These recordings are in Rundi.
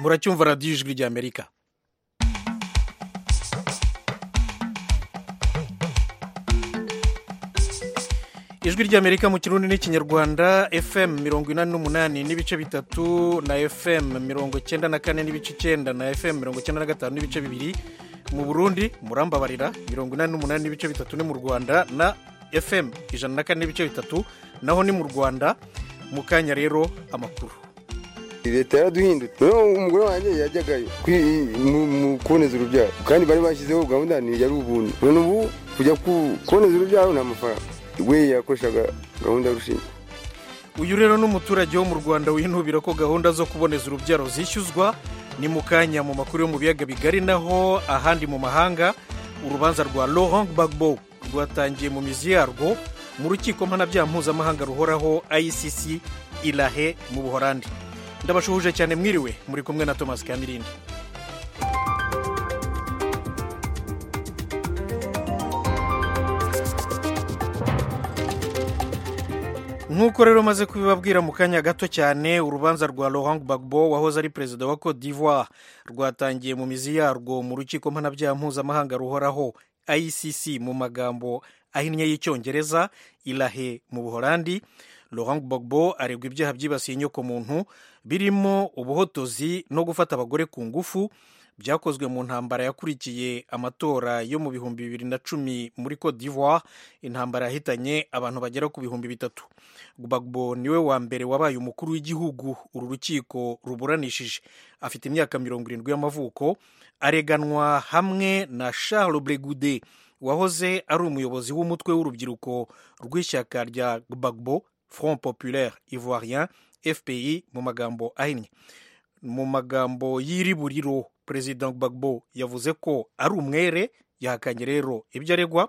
muracyumva radiyo ijwi ry'amerika. ijwi ry'amerika mu kirundi n'ikinyarwanda, fm 88 n'ibice bitatu na fm 94 n'ibice 9 na fm 95 n'ibice bibiri. Mu Burundi murambabarira 88 n'ibice bitatu ni mu Rwanda na fm 104 n'ibice bitatu naho ni mu Rwanda. Mu kanya rero amakuru. Leta yaraduhindutse, umugore wanjye yajyagayo mu kuboneza urubyaro kandi bari bashyizeho gahunda yari ubuntu. None ubu kujya kuboneza urubyaro nta mafaranga, we yakoreshaga gahunda y'urushinge. Uyu rero n'umuturage wo mu Rwanda winubira ko gahunda zo kuboneza urubyaro zishyuzwa. Ni mu kanya mu makuru yo mu biyaga bigari. Naho ahandi mu mahanga, urubanza rwa Laurent Gbagbo rwatangiye mu mizi yarwo mu rukiko mpanabyaha mpuzamahanga ruhoraho ICC i La Haye mu Buholandi. Ndabashuhuje cyane, mwiriwe, muri kumwe na Thomas Kamirindi. Nk'uko rero maze kubibabwira mu kanya gato cyane, urubanza rwa Laurent Gbagbo wahoze ari perezida wa Cote d'Ivoire rwatangiye mu mizi yarwo mu rukiko mpanabyaha mpuzamahanga ruhoraho ICC mu magambo ahinnye y'icyongereza i La Haye mu Buholandi. Laurent Gbagbo aregwa ibyaha byibasiye inyokomuntu birimo ubuhotozi no gufata abagore ku ngufu byakozwe mu ntambara yakurikiye amatora yo mu 2010 muri Cote d'Ivoire, intambara yahitanye abantu bagera ku 3,000. Gbagbo niwe wa mbere wabaye umukuru w'igihugu uru rukiko ruburanishije. Afite imyaka 70 y'amavuko, areganwa hamwe na Charles Blé Goudé wahoze ari umuyobozi w'umutwe w'urubyiruko rw'ishyaka rya Gbagbo, Front Populaire Ivoirien, FPI mu magambo ahinnye. Mu magambo y'iriburiro, Perezida Gbagbo yavuze ko ari umwere, yahakanye rero ibyo aregwa.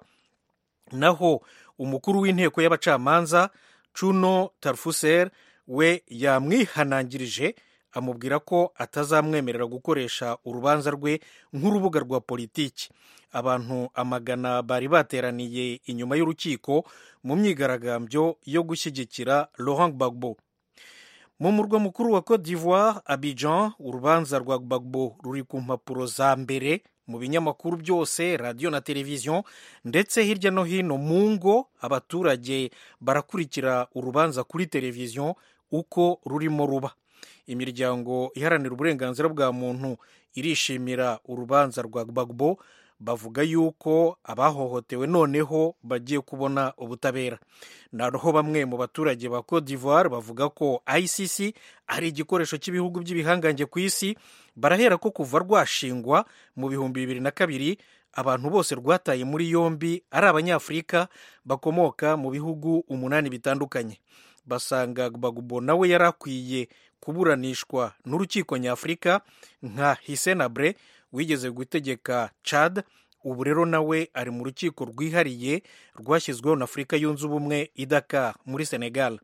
Naho umukuru w'inteko y'abacamanza Cuno Tarfusser we yamwihanangirije, amubwira ko atazamwemerera gukoresha urubanza rwe nk'urubuga rwa politiki. Abantu amagana bari bateraniye inyuma y'urukiko mu myigaragambyo yo gushyigikira Laurent Gbagbo. Mu murwa mukuru wa Cote d'Ivoire, Abidjan, urubanza rwa Gbagbo ruri ku mpapuro za mbere mu binyamakuru byose, radiyo na televiziyo, ndetse hirya no hino mu ngo abaturage barakurikira urubanza kuri televiziyo uko rurimo ruba. Imiryango iharanira uburenganzira bwa muntu irishimira urubanza rwa Gbagbo, bavuga yuko abahohotewe noneho bagiye kubona ubutabera. Naho bamwe mu baturage ba Cote d'Ivoire bavuga ko ICC ari igikoresho cy'ibihugu by'ibihangange ku isi. Barahera ko kuva rwashingwa mu 2002 abantu bose rwataye muri yombi ari Abanyafurika bakomoka mu bihugu 8 bitandukanye. Basanga Gbagbo nawe yari akwiye kuburanishwa n'urukiko nyafurika nka Hissène Habré wigeze gutegeka Chad. Ubu rero nawe ari mu rukiko rwihariye rwashyizweho na Afurika yunze ubumwe i Dakar muri Senegal.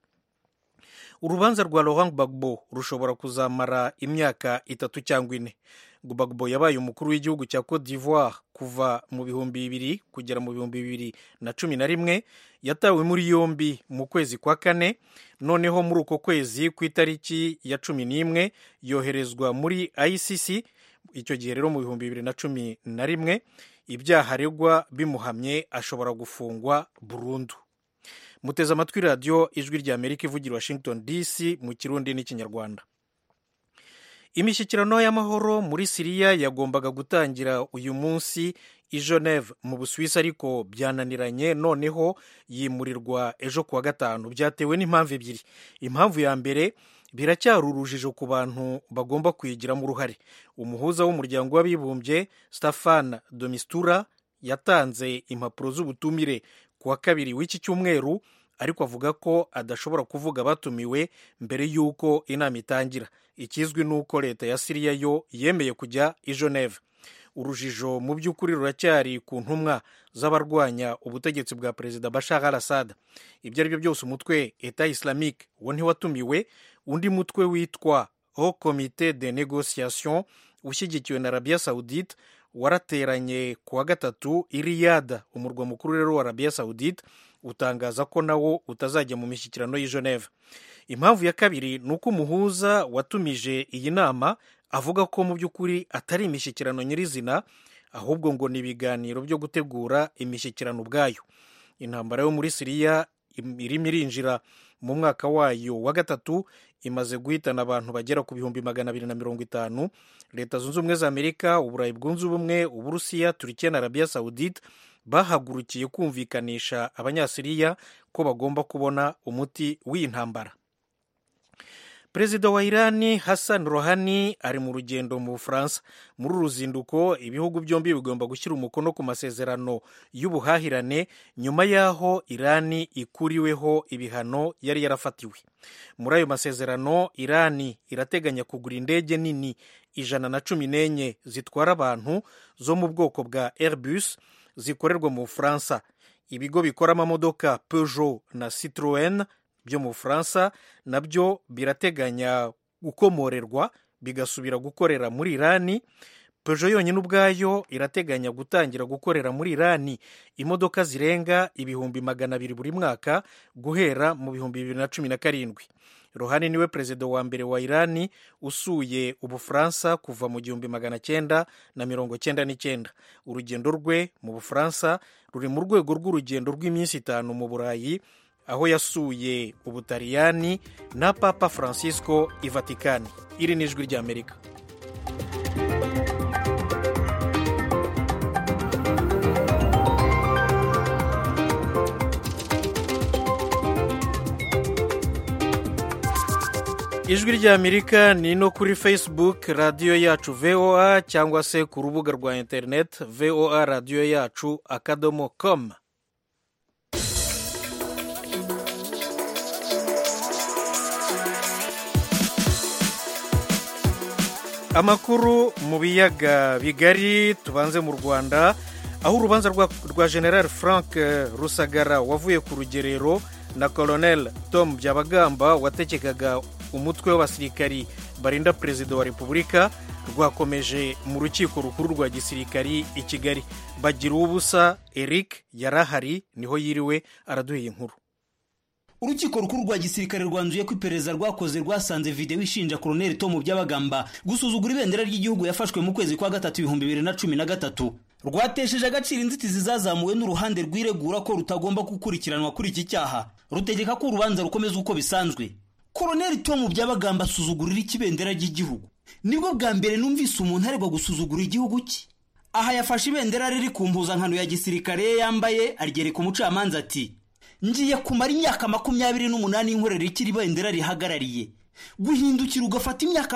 Urubanza rwa Laurent Gbagbo rushobora kuzamara imyaka 3 cyangwa 4. Gbagbo yabaye umukuru w'igihugu cya Cote d'Ivoire kuva mu 2000 kugera mu 2011. Yatawe muri yombi mu kwezi kwa 4. Noneho muri uko kwezi ku itariki ya 11 yoherezwa muri ICC. Icyo gihe rero mu 2011 ibyaha aregwa bimuhamye ashobora gufungwa burundu. Muteze amatwi radiyo ijwi ry'Amerika ivugira Washington DC mu kirundi n'ikinyarwanda. Imishyikirano y'amahoro muri Siriya yagombaga gutangira uyu munsi i Geneve mu Busuwisi, ariko byananiranye, noneho yimurirwa ejo kuwa gatanu. Byatewe n'impamvu ebyiri. Impamvu ya mbere, biracyari urujijo ku bantu bagomba kuyigiramo uruhare. Umuhuza w'umuryango w'abibumbye Staffan de Mistura yatanze impapuro z'ubutumire kuwa kabiri w'iki cyumweru, ariko avuga ko adashobora kuvuga abatumiwe mbere y'uko inama itangira. Ikizwi ni uko leta ya Siriya yo yemeye kujya i Geneve. Urujijo mu by'ukuri ruracyari ku ntumwa z'abarwanya ubutegetsi bwa Perezida Bashar al-Assad. Ibyo ari byo byose, umutwe Etat Islamique wo ntiwatumiwe. Undi mutwe witwa Haut Comité de Négociation ushyigikiwe na Arabia Saoudite warateranye kuwa gatatu i Riyadh, umurwa mukuru rero wa Arabia Saoudite, utangaza ko nawo utazajya mu mishyikirano y'i Geneve. Impamvu ya kabiri ni uko umuhuza watumije iyi nama avuga ko mu by'ukuri atari imishyikirano nyirizina, ahubwo ngo ni ibiganiro byo gutegura imishyikirano ubwayo. Intambara yo muri Siriya irimo irinjira mu mwaka wayo wa gatatu, imaze guhitana abantu bagera ku 250,000. Leta zunze ubumwe za Amerika, Uburayi bwunze ubumwe, Uburusiya, Turikiya na Arabia Saudite bahagurukiye kumvikanisha abanyasiriya ko bagomba kubona umuti w'iyi ntambara. Perezida wa Irani Hassan Rouhani ari mu rugendo mu Bufaransa. Muri uru ruzinduko ibihugu byombi bigomba gushyira umukono ku masezerano y'ubuhahirane nyuma y'aho Irani ikuriweho ibihano yari yarafatiwe. Muri ayo masezerano Irani irateganya kugura indege nini 114 zitwara abantu zo mu bwoko bwa Airbus zikorerwa mu Bufaransa. Ibigo bikora amamodoka Peugeot na Citroën byo mu Bufaransa nabyo birateganya gukomorerwa bigasubira gukorera muri Irani. Peugeot yonyine ubwayo irateganya gutangira gukorera muri Irani imodoka zirenga 200,000 buri mwaka guhera mu 2017. Rouhani niwe perezida wa mbere wa Irani usuye Ubufaransa kuva mu 1999. Urugendo rwe mu Bufaransa ruri mu rwego rw'urugendo rw'iminsi 5 mu Burayi, aho yasuye Ubutaliyani na Papa Francisco i Vatikani. Iri ni ijwi ry'Amerika. Ijwi ry'Amerika ni no kuri Facebook radiyo yacu VOA, cyangwa se ku rubuga rwa internet VOA radiyo yacu /com. Amakuru mu biyaga bigari, tubanze mu Rwanda, aho urubanza rwa General Frank Rusagara wavuye ku rugerero na Colonel Tom Byabagamba wategekaga umutwe w'abasirikari barinda perezida wa Repubulika rwakomeje mu rukiko rukuru rwa gisirikari i Kigali. Bagiruwubusa Eric yarahari, niho yiriwe araduha inkuru. Urukiko rukuru rwa gisirikare rwanzuye ko iperereza rwakoze rwasanze video ishinja Colonel Tom Byabagamba gusuzugura ibendera ry'igihugu yafashwe mu kwezi kwa gatatu 2013. Rwatesheje agaciro inzitizi zazamuwe n'uruhande rwiregura ko rutagomba gukurikiranwa kuri iki cyaha, rutegeka ko urubanza rukomeza uko bisanzwe. Colonel Tom Byabagamba asuzugurira ikibendera ry'igihugu. Nibwo bwa mbere numvise umuntu aregwa gusuzugura igihugu cye. Aha yafashe ibendera riri ku mpuzankano ya gisirikare yambaye, aryereka umucamanza ati: "Ngiye kumara imyaka 28 inkorera ikiri bendera rihagarariye. Guhindukira ugafata imyaka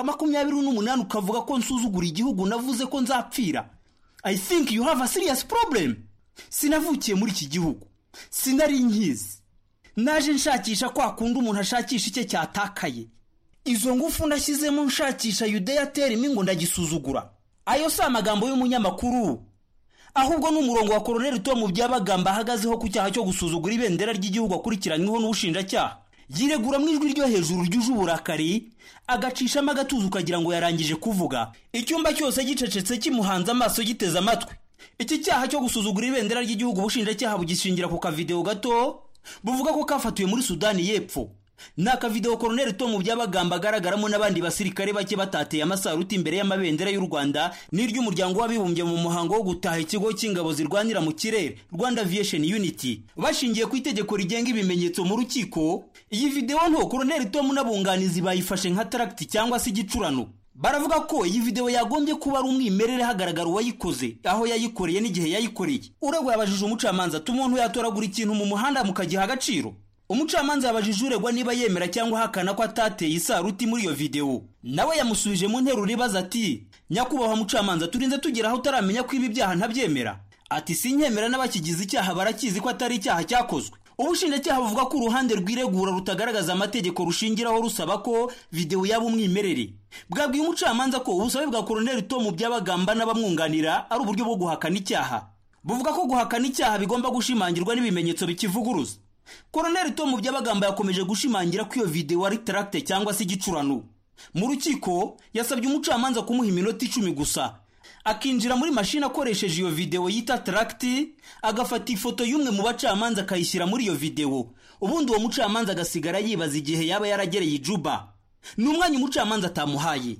28 ukavuga ko nsuzugura igihugu navuze ko nzapfira. I think you have a serious problem." Sinavukiye muri iki gihugu, sinari nkizi. Naje nshakisha kwa kundi umuntu ashakisha icye cyatakaye. Izo ngufu nashyizemo nshakisha Yudeya terimi ngo ndagisuzugura. Ayo si amagambo y'umunyamakuru, ahubwo n'umurongo wa Colonel Tom Byabagamba ahagazeho ku cyaha cyo gusuzugura ibendera ry'igihugu akurikiranyweho n'ubushinjacyaha. Yiregura mu ijwi ryo hejuru ryuje uburakari, agacishamo agatuza ukagira ngo yarangije kuvuga. Icyumba cyose gicecetse kimuhanze amaso giteze amatwi. Iki cyaha cyo gusuzugura ibendera ry'igihugu ubushinjacyaha bugishingira ku kavideo gato buvuga ko kafatiwe muri Sudani y'Epfo. Naka video Colonel Tom Byabagamba agaragaramo n'abandi basirikare bake batateye amasaruti imbere y'amabendera y'u Rwanda n'iry'umuryango w'abibumbye mu muhango wo gutaha ikigo cy'ingabo zirwanira mu kirere Rwanda Aviation Unity. Bashingiye ku itegeko rigenga ibimenyetso mu rukiko, iyi video nto Colonel Tom n'abunganizi bayifashe nka tract cyangwa se igicurano. Baravuga ko iyi video yagombye kuba ari umwimerere hagaragara uwayikoze, aho yayikoreye n'igihe yayikoreye. Uregwa yabajije umucamanza ati umuntu yatoragura ikintu mu muhanda mukagiha agaciro. Umucamanza yabajije uregwa niba yemera cyangwa hakana ko atateye isaruti muri iyo video. Nawe yamusubije mu nteruro ibaza ati: "Nyakubahwa mucamanza, turinze tugera aho utaramenya ko ibi byaha ntabyemera." Ati: "Sinkemera n'abakigize icyaha barakizi ko atari icyaha cyakozwe." Ubushinjacyaha buvuga ko uruhande rwiregura rutagaragaza amategeko rushingiraho rusaba ko video yaba umwimerere. Bwabwiye umucamanza ko ubusabe bwa Colonel Tom Byabagamba n'abamwunganira ari uburyo bwo guhakana icyaha. Buvuga ko guhakana icyaha bigomba gushimangirwa n'ibimenyetso bikivuguruza. Colonel Tom Byabagamba yakomeje gushimangira ko iyo video ari tract cyangwa se igicurano. Mu rukiko yasabye umucamanza kumuha iminota 10 gusa akinjira muri mashini akoresheje iyo video yita tract, agafata ifoto y'umwe mu bacamanza akayishyira muri iyo video. Ubundi uwo mucamanza agasigara yibaza igihe yaba yaragereye Juba. N'umwanya umucamanza atamuhaye.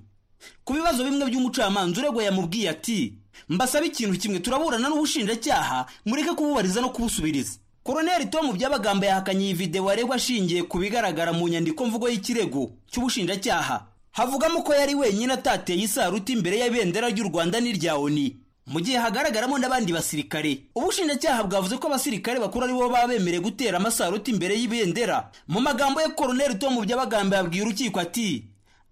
Ku bibazo bimwe by'umucamanza uregwa yamubwiye ati mbasaba ikintu kimwe, turaburana n'ubushinjacyaha mureke kububariza no kubusubiriza. Koloneli Tom Byabagamba yahakanye iyi video aregwa ashingiye ku bigaragara mu nyandiko mvugo y'ikirego cy'ubushinjacyaha. Havugamo ko yari wenyine atateye isaruti imbere y'ibendera ry'u Rwanda n'irya ONU, mu gihe hagaragaramo n'abandi basirikare. Ubushinjacyaha bwavuze ko abasirikare bakuru ari bo babemereye gutera amasaruti imbere y'ibendera. Mu magambo ya Koloneli Tom Byabagamba yabwiye urukiko ati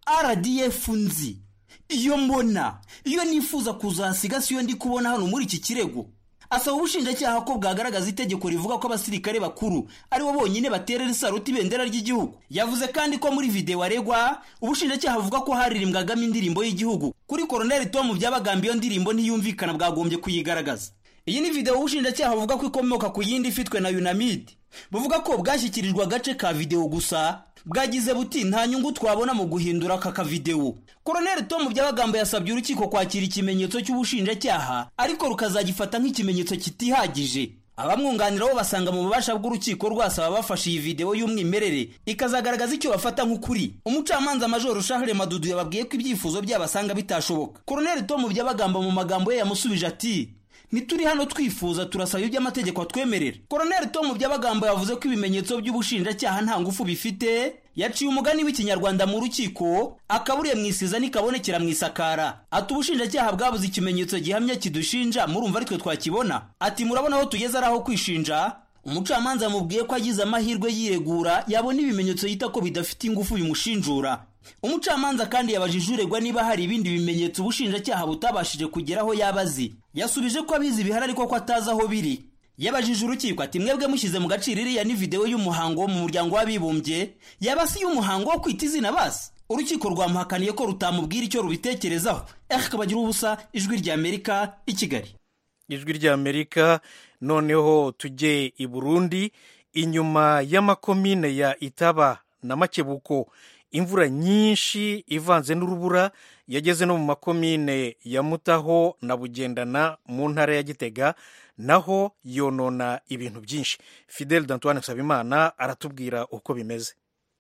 RDF nzi, iyo mbona, iyo nifuza kuzasiga siyo ndi kubona hano muri iki kirego. Asaba ubushinjacyaha ko bwagaragaza itegeko rivuga ko abasirikare bakuru ari bo bonyine baterera isaruti ibendera ry'igihugu. Yavuze kandi ko muri video aregwa ubushinjacyaha buvuga ko haririmbwagamo indirimbo y'igihugu. Kuri Koloneli Tom Byabagamba iyo ndirimbo ntiyumvikana, bwagombye kuyigaragaza. Iyi ni video ubushinjacyaha buvuga ko ikomoka ku yindi ifitwe na UNAMID. Buvuga ko bwashyikirijwe agace ka video gusa, bwagize buti nta nyungu twabona mu guhindura aka video. Koloneli Tom Byabagamba yasabye urukiko kwakira ikimenyetso cy'ubushinjacyaha ariko rukazagifata nk'ikimenyetso kitihagije. Abamwunganira bo basanga mu bubasha bw'urukiko rwasaba bafashe iyi video y'umwimerere ikazagaragaza icyo bafata nk'ukuri. Umucamanza Major Charles Madudu yababwiye ko ibyifuzo byabasanga bitashoboka. Koloneli Tom Byabagamba mu magambo ye yamusubije ati nituri hano twifuza, turasaba ibyo amategeko atwemerera. Koloneli Tom Byabagamba yavuze ko ibimenyetso by'ubushinjacyaha nta ngufu bifite. Yaciye umugani w'ikinyarwanda mu rukiko, akaburiye mwisiza nikabonekera mwisakara. Ati ubushinjacyaha bwabuze ikimenyetso gihamya kidushinja, murumva aritwe twakibona. Ati murabona aho tugeze araho kwishinja. Umucamanza amubwiye ko agize amahirwe yiregura yabona ibimenyetso yita ko bidafite ingufu bimushinjura. Umucamanza kandi yabajije uregwa niba hari ibindi bimenyetso ubushinjacyaha butabashije kugeraho yabazi. Yasubije ko abizi bihari ariko ko atazi aho biri. Yabajije urukiko ati mwebwe mushyize mu gaciro iriya ni video y'umuhango wo mu muryango w'abibumbye, yabasi y'umuhango wo kwita izina basi. Urukiko rwamuhakaniye ko rutamubwira icyo rubitekerezaho. Kabagira ubusa, Ijwi ry'Amerika, i Kigali. Ijwi ry'Amerika. Noneho tujye i Burundi. Inyuma y'amakomine ya Itaba na Makebuko, imvura nyinshi ivanze n'urubura yageze no mu makomine ya Mutaho na Bugendana mu ntara ya Gitega, naho yonona ibintu byinshi. Fidel D'Antoine Nsabimana aratubwira uko bimeze.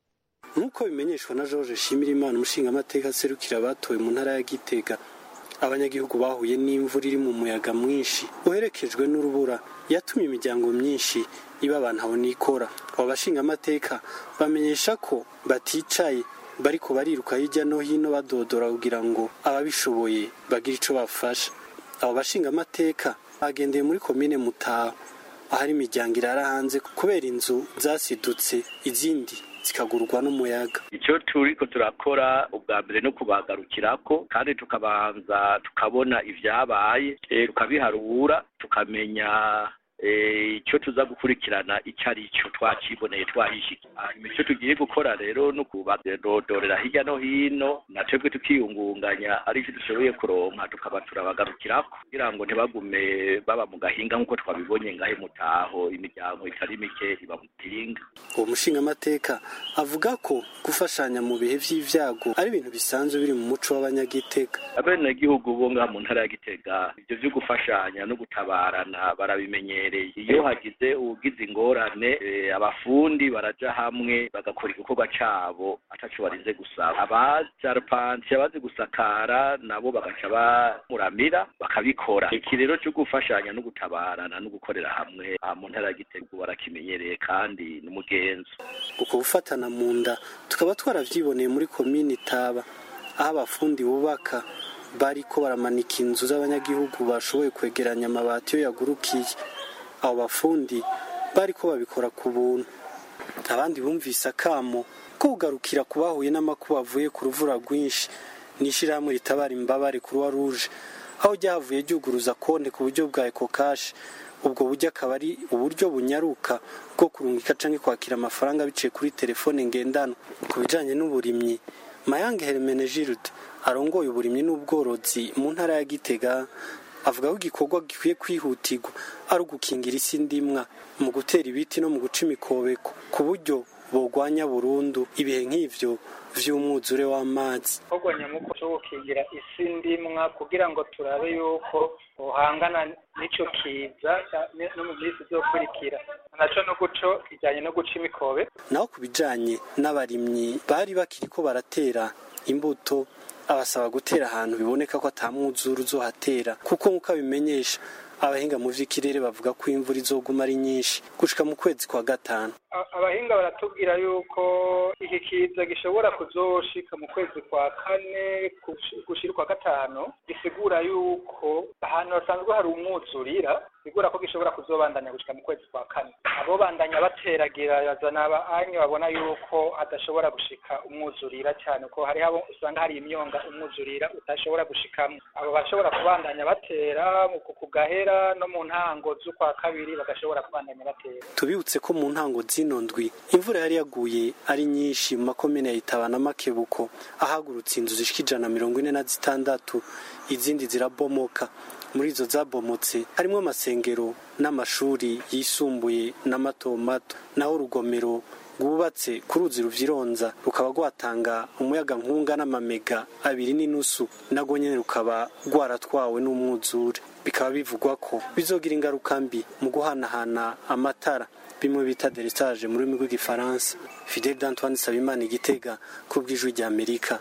Nkuko bimenyeshwa na George Shimirimana, umushingamateka aserukira abatowe mu ntara ya Gitega, abanyagihugu bahuye n'imvura iri mu muyaga mwinshi uherekejwe n'urubura yatumye imiryango myinshi iba abantu aho nikora. Abo bashingamateka bamenyesha ko baticaye, bariko bariruka hirya no hino badodora kugira ngo ababishoboye bagire ico bafasha. Abo bashingamateka bagendeye muri komine Mutaho ahari imiryango irara hanze kubera inzu zasidutse, izindi zikagurwa n'umuyaga. Icyo turiko turakora ubwa mbere no kubagarukirako kandi tukabanza tukabona ivyabaye, tukabiharura tukamenya icyo tuza gukurikirana icyo ari cyo twakiboneye twahishike. Icyo tugiye gukora rero no kubadodorera hirya no hino, na twebwe tukiyungunganya ari cyo dushoboye kuronka tukaba turabagarukirako kugira ngo ntibagume baba mu gahinga nk'uko twabibonye ngahe Mutaho imiryango itari mike iba mu gahinga. Uwo mushingamateka avuga ko gufashanya mu bihe vy'ivyago ari ibintu bisanzwe biri mu muco w'abanyagitega. Abenegihugu bo ngaha mu ntara ya Gitega ivyo vyo gufashanya no gutabarana barabimenyereye. Iyo hagize ugize ingorane, abafundi baraja hamwe bagakora igikorwa cabo ataco barinze gusaba. Abajarpanti abazi gusakara nabo bagaca bamuramira bakabikora. Iki rero cyo gufashanya no gutabarana no gukorera hamwe mu ntara ya Gitega barakimenyereye kandi n'umugenzo. Uko gufatana mu nda tukaba twaravyiboneye muri komine Itaba, aho abafundi bubaka bariko baramanika inzu z'abanyagihugu bashoboye kwegeranya amabati yo yagurukiye. Abo bafundi bariko babikora ku buntu. Abandi bumvise akamo ko kugarukira kubahuye n'amakuba avuye ku ruvura rwinshi n'ishirahamwe ritabara imbabare Croix Rouge, aho ryavuye ryuguruza konti ku buryo bwa EcoCash. Ubwo buryo akaba ari uburyo bunyaruka bwo kurungika canke kwakira amafaranga biciye kuri telefone ngendanwa. Ku bijanye n'uburimyi, Mayange Hermenegilde arongoye uburimyi n'ubworozi mu ntara ya Gitega avuga ko igikorwa gikwiye kwihutirwa ari ugukingira isi ndimwa mu gutera ibiti no mu guca imikobeko ku buryo bogwanya burundu ibihe nk'ivyo vy'umwuzure w'amazi. Kogwa nyamuko cyo gukingira isi ndimwa kugira ngo turabe yuko uhangana n'ico kiza no mu minsi zokurikira, naco no guco kijanye no guca imikobe. Naho kubijanye n'abarimyi bari bakiriko baratera imbuto abasaba gutera ahantu biboneka ko atamwuzura uzohatera kuko nkuko abimenyesha abahinga mu vy'ikirere bavuga ko imvura izoguma ari nyinshi gushika mu kwezi kwa gatanu. Abahinga baratubwira yuko iki kiza gishobora kuzoshika mu kwezi kwa kane gushira kwa gatanu, gisigura yuko ahantu hasanzwe hari umwuzurira sigura ko gishobora kuzobandanya gushika mu kwezi kwa kane. Abo bandanya bateragira yazana abanyu babona yuko adashobora gushika umwuzurira cyane ko hari abo usanga hari imyonga umwuzurira utashobora gushikamo. Abo bashobora kubandanya batera mu kugahera no mu ntango z'ukwa kabiri bagashobora kubandanya batera. Tubibutse ko mu ntango zino ndwi imvura yari yaguye ari nyinshi mu makomine ya Itaba na Makebuko ahagurutse inzu zishika 146 izindi zirabomoka. Muri izo zabomotse harimo amasengero n'amashuri yisumbuye n'amato mato, naho urugomero rwubatse ku ruzi Ruvyironza rukaba rwatanga umuyaga nkunga n'amamega 2.5 nago nyene rukaba rwaratwawe n'umwuzure. Bikaba bivugwa ko bizogira ingaruka mbi mu guhanahana amatara bimwe bita délestage mu rurimi rw'igifaransa. Fidel Antoine Sabimana, Igitega, ku bw'ijwi rya Amerika.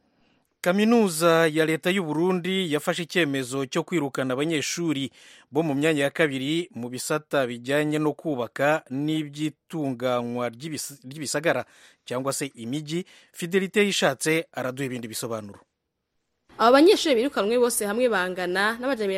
Kaminuza ya leta y'u Burundi yafashe icyemezo cyo kwirukana abanyeshuri bo mu myanya ya kabiri mu bisata bijyanye no kubaka n'ibyitunganywa ry'ibisagara cyangwa se imijyi. Fidelite yishatse araduha ibindi bisobanuro. Aba banyeshuri birukanwe bose hamwe bangana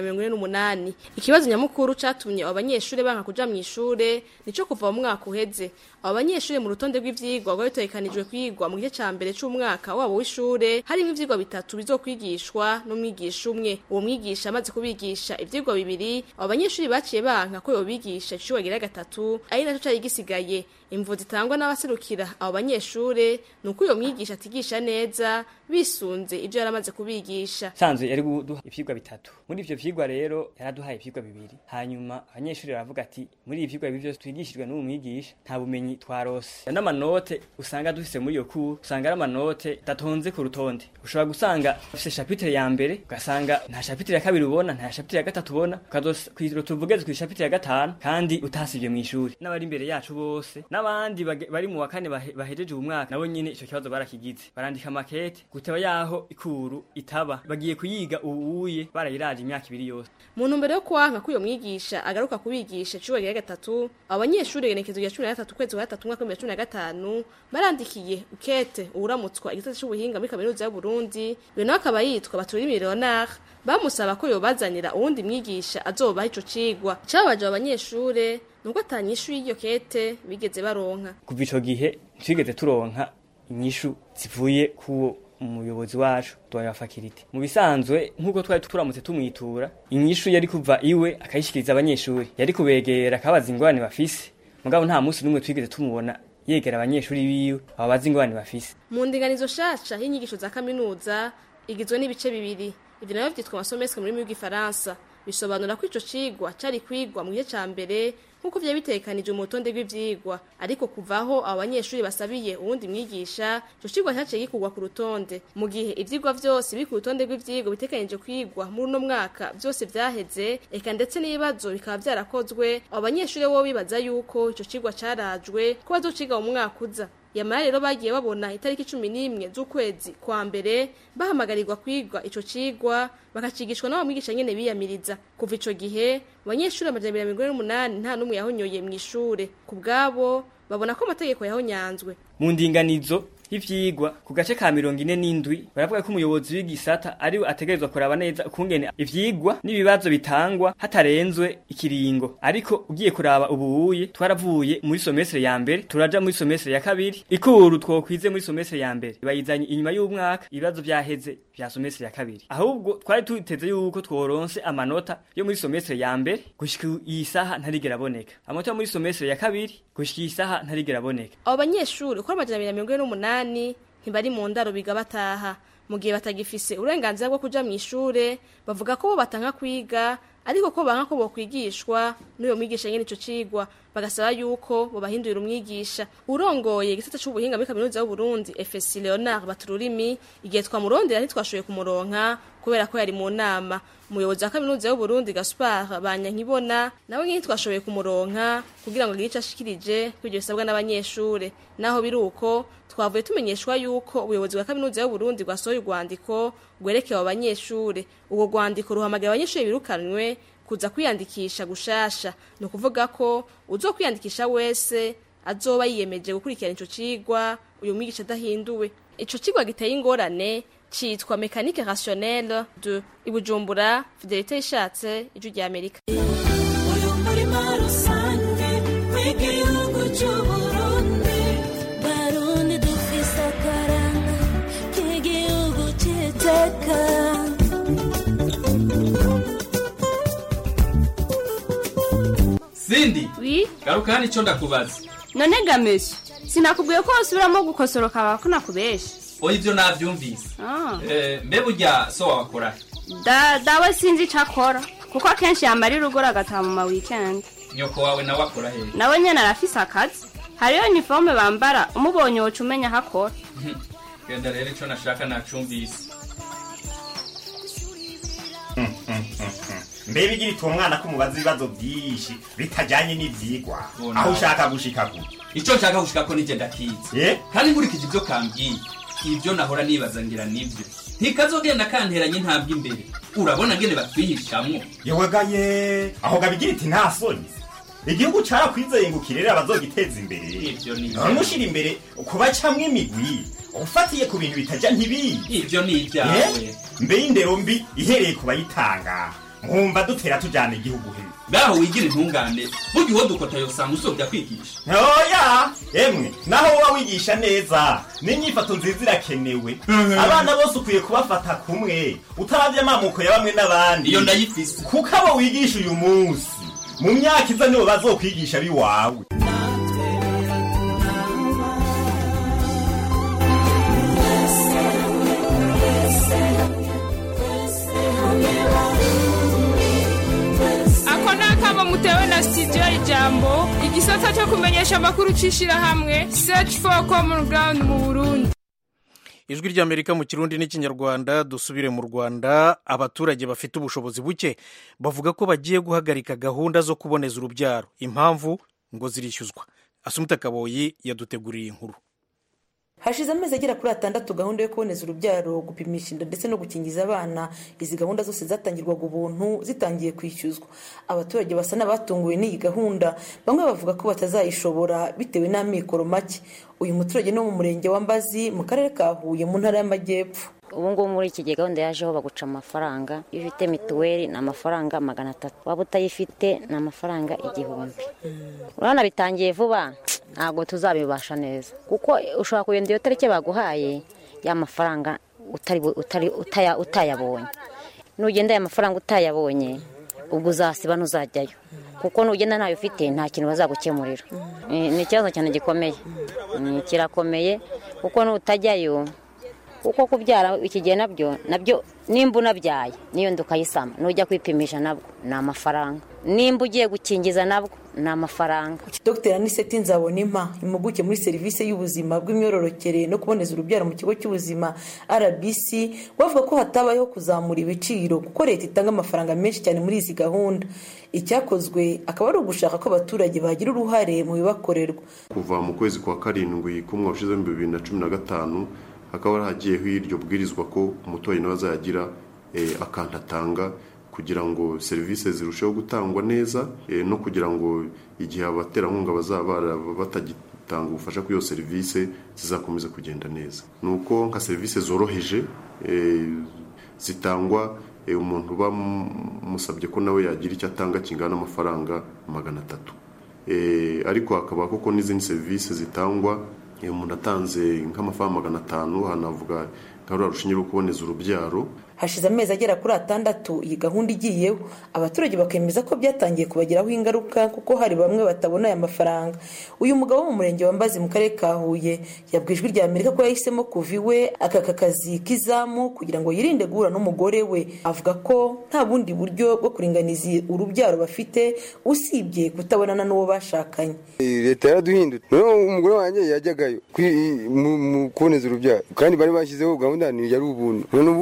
n'148. Ikibazo nyamukuru catumye aba banyeshuri banka kuja mu ishure nico kuva mu mwaka uheze. Aba banyeshuri mu rutonde rw'ivyigwa rwabitekanijwe kwigwa mu gice ca mbere c'umwaka wabo w'ishure harimo ivyigwa bitatu bizokwigishwa n'umwigisha umwe. Uwo mwigisha amaze kubigisha ivyigwa bibiri, aba banyeshuri baciye banka ko yobigisha icigwa gira gatatu ari naco cari gisigaye. Imvo zitangwa n'abaserukira abo banyeshure nuko uyo mwigisha atigisha neza bisunze ivyo yaramaze kubigisha. Sanzwe yari guduha ivyigwa bitatu. Muri ivyo vyigwa rero yaraduhaye ivyigwa bibiri. Hanyuma abanyeshuri baravuga ati muri ivyigwa bibi byose twigishijwe n'uwo mwigisha nta bumenyi twarose. N'amanote usanga dufise muri iyo cours usanga ari amanote datonze ku rutonde. Ushobora gusanga ufise chapitre ya mbere ugasanga nta chapitre ya kabiri ubona, nta chapitre ya gatatu ubona, ukazoskwizira tuvugeze ku chapitre ya gatanu kandi utasivye mu ishuri. N'abari imbere yacu bose n'abandi bari mu wakane bahejeje umwaka nabo nyine ico kibazo barakigize. Barandika makete guteba yaho ikuru itaba bagiye kuyiga ubuye barayiraje imyaka 2 yose. Mu ntumbero yo kwanka ko uyo mwigisha agaruka kubigisha cyo ya gatatu, abanyeshuri genekezo ya 13 kwezi wa 3 mwaka wa 2015 barandikiye ukete uramutswa igisata cy'ubuhinga muri kaminuza y'u Burundi beno akaba yitwa Baturimi Leonard, bamusaba ko yobazanira uwundi mwigisha azobaha ico cigwa. Cyabaje abanyeshure nuko atanyishu y'iryo kete bigeze baronka. Kuva ico gihe twigeze turonka inyishu zivuye ku umuyobozi wacu Dr. Fakirite. Mu bisanzwe nkuko twari turamutse tumwitura, inyishu yari kuva iwe akayishikiriza abanyeshuri, yari kubegera akabaza ingorane bafise. Mugabo nta munsi numwe twigeze tumubona yegera abanyeshuri biwe ababaza ingorane bafise. Mu ndinganizo shasha y'inyigisho za kaminuza igizwe n'ibice bibiri. Ivyo navyo vyitwa amasomeske mu rurimi rw'igifaransa. Bisobanura ko ico cigwa cari kwigwa mu gihe ca mbere nkuko vya bitekanije mu rutonde rw'ivyigwa, ariko kuvaho abanyeshuri basabiye uwundi mwigisha ico cigwa cyaciye gikugwa ku rutonde. Mu gihe ivyigwa vyose biri ku rutonde rw'ivyigwa bitekanije kwigwa muri no mwaka byose vyaheze, eka ndetse n'ibibazo bikaba vyarakozwe, abanyeshuri bo bibaza yuko ico cigwa carajwe ko bazociga mu mwaka uza. Yamara rero bagiye babona itariki 11 z'ukwezi kwa mbere bahamagarirwa kwigwa ico cigwa bakacigishwa n'abo mwigisha nyene biyamiriza. Kuva ico gihe abanyeshuri 148 nta numwe yahonyoye mu ishure. Kubgabo babona ko amategeko yahonyanzwe. Mu ndinganizo ivyigwa ku gace ka 47 baravuga ko umuyobozi w'igisata ari ategerezwa kuraba neza ukungene ivyigwa n'ibibazo bitangwa hatarenzwe ikiringo. Ariko ugiye kuraba ubuye twaravuye muri semestre ya mbere turaja muri semestre ya kabiri, ikuru twokwize muri semestre ya mbere bayizanye inyuma y'umwaka ibibazo vyaheze vya semestre ya kabiri. Ahubwo twari tuteze yuko tworonse amanota yo muri semestre ya mbere gushika isaha ntarigera boneka, amanota muri semestre ya kabiri gushika isaha ntarigera boneka. Abo banyeshuri uko 148 ntibari mu ndaro biga bataha. Mu gihe batagifise uburenganzira bwo kuja mu ishure bavuga ko bo batanka kwiga, ariko ko banka ko bokwigishwa n'uyo mwigisha nyene ico cigwa, bagasaba yuko bobahindurira umwigisha. Urongoye igisata c'ubuhinga muri kaminuza y'u Burundi FSC Leonard Baturimi, igihe twamurondera ntitwashoboye kumuronka kubera ko yari mu nama. Umuyobozi wa kaminuza y'u Burundi Gaspard Banyankibona nawe nyine twashoboye kumuronka kugira ngo gice ashikirije kw'iryo bisabwa n'abanyeshure. Naho biruko twavuye tumenyeshwa yuko ubuyobozi bwa kaminuza y'u Burundi bwasohoye urwandiko rwerekeye abanyeshure. Ubwo rwandiko ruhamagara abanyeshure birukanwe kuza kwiyandikisha gushasha. No kuvuga ko uzokwiyandikisha wese azoba yiyemeje gukurikirana ico cigwa uyu mwigisha dahinduwe. Ico cigwa giteye ingorane citwa mécanique rationnelle de Ibujumbura. Fidelité Ishatse, Ijwi rya Amerika. Uyu murima rusange w'igihugu c'Uburundi, Barundi dufise akaranga k'igihugu c'iteka. Cindy, oui, garuka hano ico ndakubaza. None Gamesi, sinakubwiye ko wasubiramo gukosoroka bako nakubesha. Oya ivyo navyumvise. Mbe burya so wakora. Dawe sinzi cakora, kuko akenshi yamarira ugora agataha mu ma weekend. Nyoko wawe nawe akora he? Nawe nyene arafise akazi. Hariyo uniforme bambara, umubonye woca umenya hakora. Genda rero ico nashaka nacumvise. Mbe bigira umwana ko mubaza ibibazo byinshi bitajanye n'ivyigwa. Aho ushaka gushika ku. Ico nshaka gushika ko nije ndakizi. Kandi nkurikije ibyo kambwiye. Ibyo nahora nibaza ngira nibyo. Ntikazogenda kanteranye ntabwo imbere. Urabona ngene batwihishamwe. Yewegaye aho gabigira iti nta soni. Igihugu carakwizeye ngo kirere abazogiteza imbere. Ivyo ni. Nushira imbere kuba camwe imigwi. Ufatiye ku bintu bitaja ntibi. Ivyo ni ibyawe. Mbe indero mbi ihereye kuba yitanga. Mwumva dutera tujana igihugu he. Ngaho wigira intungane. Burya uwo dukota yosanga usobya kwigisha. Oya, emwe naho wowe wigisha neza. N'inyifato nziza irakenewe. Abana bose ukwiye kubafata kumwe. Utaravye amamuko ya bamwe n'abandi. Iyo ndayifise. Kuko abo wigisha uyu munsi mu myaka iza nibo bazokwigisha biwawe. Mutewe na studio Ijambo, igisata cyo kumenyesha amakuru cishira hamwe Search for Common Ground mu Burundi. Ijwi rya Amerika mu Kirundi n'Ikinyarwanda. Dusubire mu Rwanda. Abaturage bafite ubushobozi buke bavuga ko bagiye guhagarika gahunda zo kuboneza urubyaro. Impamvu ngo zirishyuzwa. Asumta Kaboyi yaduteguriye inkuru. Hashize amezi agera kuri 6 gahunda yo kuboneza urubyaro, gupimisha inda ndetse no gukingiza abana. Izi gahunda zose zatangirwaga ubuntu zitangiye kwishyuzwa. Abaturage basa n'abatunguwe n'iyi gahunda, bamwe bavuga ko batazayishobora bitewe n'amikoro make. Uyu muturage no mu murenge wa Mbazi mu karere ka Huye mu ntara y'Amajyepfo. Ubungu muri iki gihe gahunda yajeho baguca amafaranga. Iyo ufite mituweli na amafaranga 300, waba utayifite na amafaranga 1000. Urabona bitangiye vuba, ntabwo tuzabibasha neza kuko ushobora kugenda iyo tarike baguhaye ya mafaranga utayabonye. Nugenda ya mafaranga utayabonye ubwo uzasiba nuzajyayo, kuko nugenda ntayo ufite nta kintu bazagukemurira. Ni ikibazo cyane gikomeye, kirakomeye kuko nutajyayo, kuko kubyara ikigihe nabyo nimba unabyaye niyo ndukayisama nujya kwipimisha nabwo ni amafaranga, nimba ugiye gukingiza nabwo ni amafaranga. Dr. Aniseti Nzabonimpa, impuguke muri serivisi y'ubuzima bw'imyororokere no kuboneza urubyaro mu kigo cy'ubuzima RBC, bavuga ko hatabayeho kuzamura ibiciro kuko leta itanga amafaranga menshi cyane muri izi gahunda. Icyakozwe akaba ari ugushaka ko abaturage bagira uruhare mu bibakorerwa. Kuva mu kwezi kwa 7 kumwe ushize 2015 hakaba hagiyeho iryo bwirizwa ko umutoyi nawe azagira akantatanga kugira ngo serivisi zirusheho gutangwa neza, no kugira ngo igihe abaterankunga bazaba batagitanga ubufasha kuri iyo serivisi zizakomeza kugenda neza. Nuko nka serivisi zoroheje zitangwa umuntu bamusabye ko nawe yagira icyo atanga kingana n'amafaranga 300. Ariko hakaba koko n'izindi serivisi zitangwa umuntu atanze nk'amafaranga 500, hanavuga nka rushinge rwo kuboneza urubyaro. Hashize amezi agera kuri 6 iyi gahunda igiyeho, abaturage bakemeza ko byatangiye kubagiraho ingaruka kuko hari bamwe batabona aya mafaranga. Uyu mugabo mu murenge wa Mbazi mu karere ka Huye yabwijwe rya Amerika ko yahisemo kuva iwe aka kazi kizamu kugira ngo yirinde guhura n'umugore we. Avuga ko nta bundi buryo bwo kuringaniza urubyaro bafite usibye kutabonana n'uwo bashakanye. Leta yaraduhindutse, umugore wanjye yajyagayo mu kuboneza urubyaro kandi bari bashyizeho gahunda ni yari ubuntu. None ubu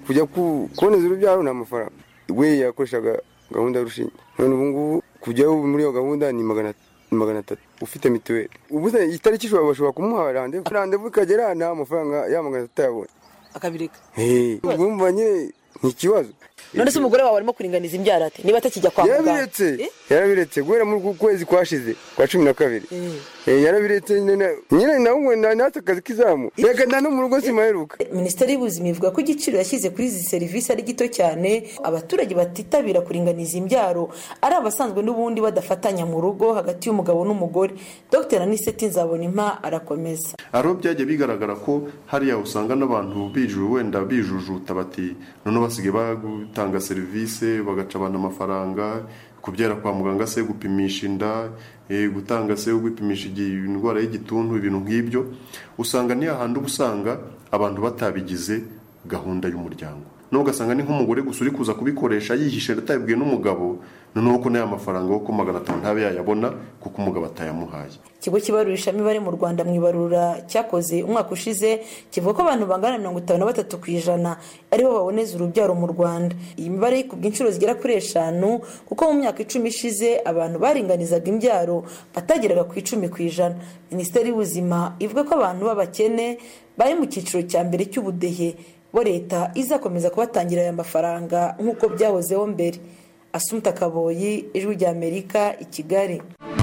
kujya kuboneza urubyaro ni amafaranga. We yakoreshaga gahunda y'urushinge, none ubu ngubu kujyaho muri iyo gahunda ni 300 ufite mituweli. Ubu itariki bashobora kumuha randevu ikagera nta mafaranga ya 300 yabonye akabireka. Ubumva nyine ni ikibazo. None se umugore wawe arimo kuringaniza imbyaro ate niba atakijya kwa muganga? Yarabiretse guhera mu kwezi kwashize kwa 12. Yarabiretse nyine nawe natakaza kizamu reka no mu rugo simaheruka. Minisiteri y'Ubuzima ivuga ko igiciro yashyize kuri izi serivisi ari gito cyane, abaturage batitabira kuringaniza imbyaro ari abasanzwe n'ubundi badafatanya mu rugo hagati y'umugabo n'umugore. Dr. Aniseti Nzabonimpa arakomeza. Aro byaje bigaragara ko hariya usanga n'abantu bijujuta bati none basigaye bagutanga serivisi bagaca abantu amafaranga kubyera kwa muganga se gupimisha inda, gutanga se gupimisha indwara y'igituntu, ibintu nk'ibyo usanga ni ahandi ubusanga abantu batabigize gahunda y'umuryango. No ugasanga ni nk'umugore gusa uri kuza kubikoresha yihishe atabibwiye n'umugabo, noneho ko n'aya mafaranga yo ko 500 ntabe yayabona kuko umugabo atayamuhaye. Ikigo kibarurisha imibare mu Rwanda mu ibarura cyakoze umwaka ushize kivuga ko abantu bangana 53% aribo baboneza urubyaro mu Rwanda. Iyi mibare yikubye inshuro zigera kuri 5 kuko mu myaka 10 ishize abantu baringanizaga imbyaro batageraga ku 10%. Minisiteri y'Ubuzima ivuga ko abantu b'abakene bari mu cyiciro cya mbere cy'ubudehe bo leta izakomeza kubatangira aya mafaranga nk'uko byahozeho mbere. Asumta Kaboyi, Ijwi ry'Amerika, i Kigali.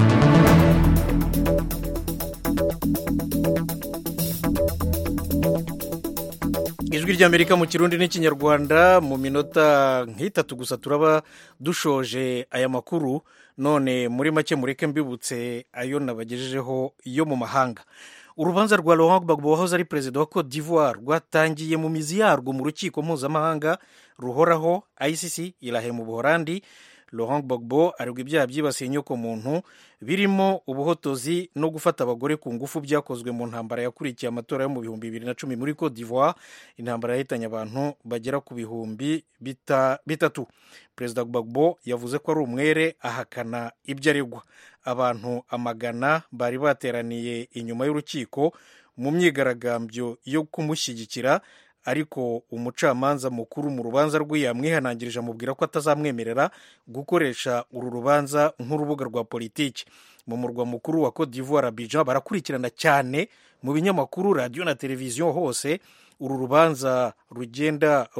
Ijwi ry'Amerika mu Kirundi n'Ikinyarwanda. Mu minota nk'itatu gusa turaba dushoje aya makuru. None muri make mureke mbibutse ayo nabagejejeho yo mu mahanga. Urubanza rwa Laurent Gbagbo wahoze ari perezida wa Cote d'Ivoire rwatangiye mu mizi yarwo mu rukiko mpuzamahanga ruhoraho ICC irahe mu Buholandi. Laurent Gbagbo aregwa ibyaha byibasiye inyoko muntu birimo ubuhotozi no gufata abagore ku ngufu byakozwe mu ntambara yakurikiye amatora yo mu 2010 muri Cote d'Ivoire. Intambara yahitanye abantu bagera ku 3,000. Perezida Gbagbo yavuze ko ari umwere ahakana ibyo aregwa. Abantu amagana bari bateraniye inyuma y'urukiko mu myigaragambyo yo kumushyigikira, ariko umucamanza mukuru mu rubanza rwe yamwihanangirije amubwira ko atazamwemerera gukoresha uru rubanza nk'urubuga rwa politiki. Mu murwa mukuru wa Cote d'Ivoire Abidjan barakurikirana cyane mu binyamakuru, radio na televiziyo hose uru rubanza rugenda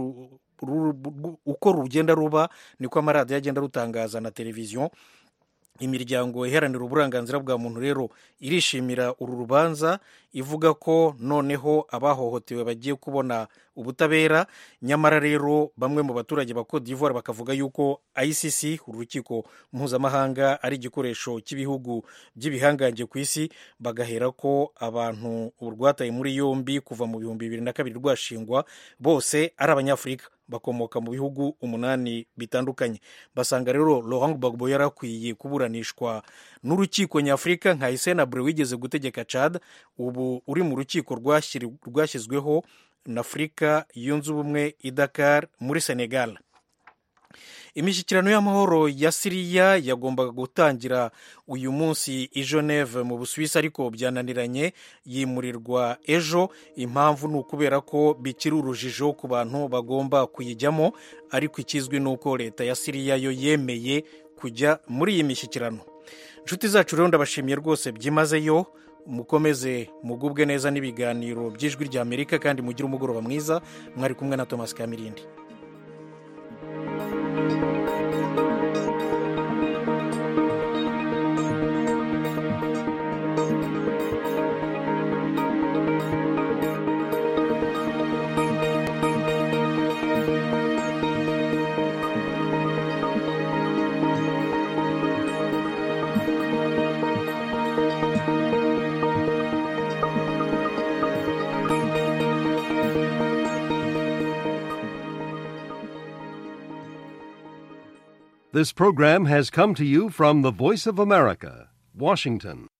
uko rugenda ruba niko amaradiyo agenda rutangaza na televiziyo. Imiryango iharanira uburenganzira bwa muntu rero irishimira uru rubanza, ivuga ko noneho abahohotewe bagiye kubona ubutabera. Nyamara rero bamwe mu baturage ba Cote d'Ivoire bakavuga yuko ICC, urukiko mpuzamahanga, ari igikoresho cy'ibihugu by'ibihangange ku isi, bagahera ko abantu urwataye muri yombi kuva mu 2002 rwashingwa bose ari abanyafurika bakomoka mu bihugu 8 bitandukanye. Basanga rero Laurent Gbagbo yarakwiye kuburanishwa n'urukiko nyafurika nka Hissène Habré wigeze gutegeka Chad, ubu uri mu rukiko rwashyizweho na Afurika yunze ubumwe i Dakar muri Senegal. Imishyikirano y'amahoro ya Siriya yagombaga gutangira uyu munsi i Geneve mu Busuwisi, ariko byananiranye yimurirwa ejo. Impamvu ni ukubera ko bikiri urujijo ku bantu bagomba kuyijyamo, ariko ikizwi ni uko leta ya Siriya yo yemeye kujya muri iyi mishyikirano. Inshuti zacu rero ndabashimiye rwose byimazeyo. Mukomeze mugubwe neza n'ibiganiro by'Ijwi ry'Amerika kandi mugire umugoroba mwiza. Mwari kumwe na Thomas Kamirindi. This program has come to you from the Voice of America, Washington.